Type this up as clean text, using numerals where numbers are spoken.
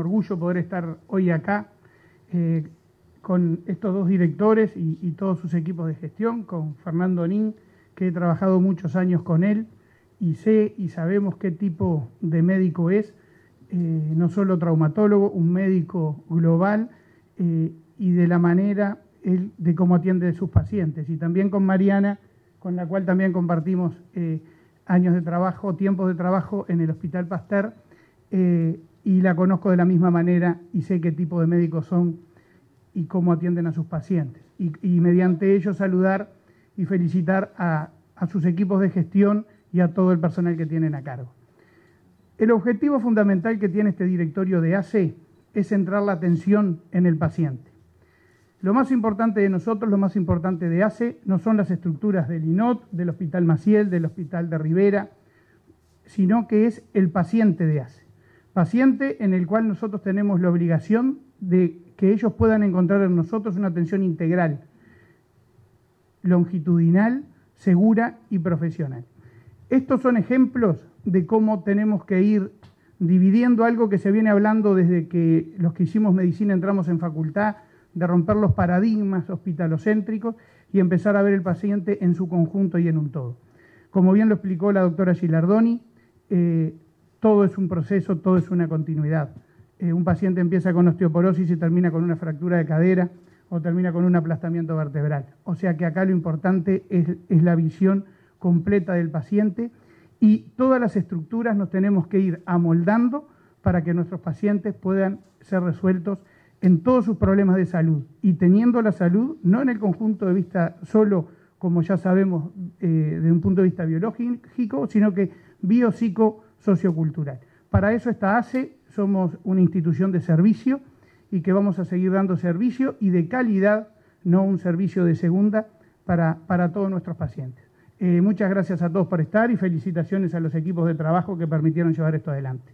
orgullo poder estar hoy acá con estos dos directores y todos sus equipos de gestión, con Fernando Nin, que he trabajado muchos años con él y sé y sabemos qué tipo de médico es, no solo traumatólogo, un médico global y de la manera de cómo atiende a sus pacientes. Y también con Mariana, con la cual también compartimos años de trabajo, tiempos de trabajo en el Hospital Pasteur, y la conozco de la misma manera y sé qué tipo de médicos son y cómo atienden a sus pacientes. Y mediante ello saludar y felicitar a sus equipos de gestión y a todo el personal que tienen a cargo. El objetivo fundamental que tiene este directorio de ACE es centrar la atención en el paciente. Lo más importante de nosotros, lo más importante de ACE, no son las estructuras del INOT, del Hospital Maciel, del Hospital de Rivera, sino que es el paciente de ACE. Paciente en el cual nosotros tenemos la obligación de que ellos puedan encontrar en nosotros una atención integral, longitudinal, segura y profesional. Estos son ejemplos de cómo tenemos que ir dividiendo algo que se viene hablando desde que los que hicimos medicina entramos en facultad, de romper los paradigmas hospitalocéntricos y empezar a ver el paciente en su conjunto y en un todo. Como bien lo explicó la doctora Gilardoni, todo es un proceso, todo es una continuidad. Un paciente empieza con osteoporosis y termina con una fractura de cadera o termina con un aplastamiento vertebral. O sea que acá lo importante es la visión completa del paciente y todas las estructuras nos tenemos que ir amoldando para que nuestros pacientes puedan ser resueltos en todos sus problemas de salud y teniendo la salud no en el conjunto de vista solo, como ya sabemos, de un punto de vista biológico, sino que biopsico-sociocultural. Para eso está ACE, somos una institución de servicio y que vamos a seguir dando servicio y de calidad, no un servicio de segunda para todos nuestros pacientes. Muchas gracias a todos por estar y felicitaciones a los equipos de trabajo que permitieron llevar esto adelante.